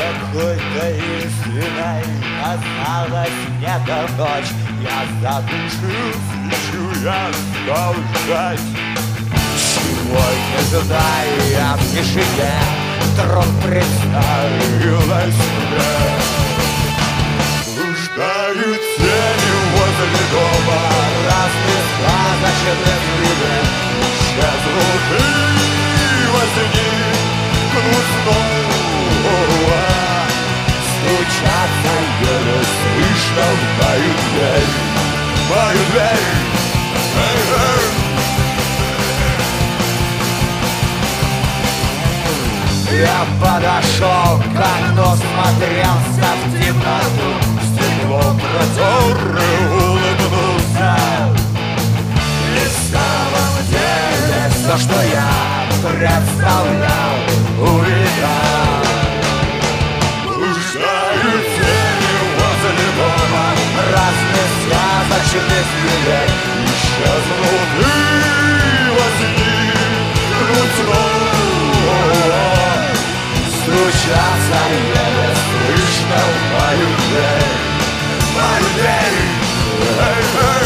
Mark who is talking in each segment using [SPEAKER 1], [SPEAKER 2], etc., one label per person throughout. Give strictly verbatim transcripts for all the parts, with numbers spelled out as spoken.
[SPEAKER 1] какой-то истиной осталась мне-то ночь. Я задушился, ищу, я стал ждать. Сегодня знаю я в тишине вдруг представилась мне. Блуждают тени возле дома, разные сказочные виды. Исчезнут и во сне кнут снова. Стучатся еле слышно в мою дверь, мою дверь. Я подошел к окну, смотрелся в темноту, стекло прозоры улыбнулся. И в самом деле все, что я представлял, увидал. Блуждают тени возле дома, разных сказочных зверей. Исчезнут и во сне кнут снова. Стучатся еле слышно в мою дверь, мою дверь. Эй, эй.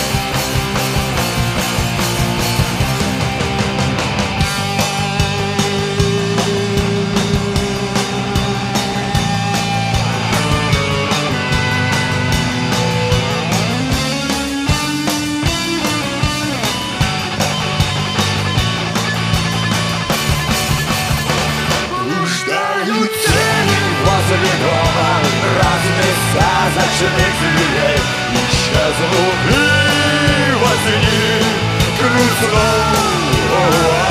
[SPEAKER 1] Возле дома разных сказочных зверей. Исчезнут и во сне кнут снова.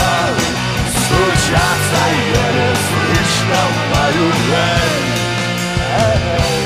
[SPEAKER 1] Стучатся еле слышно в мою дверь.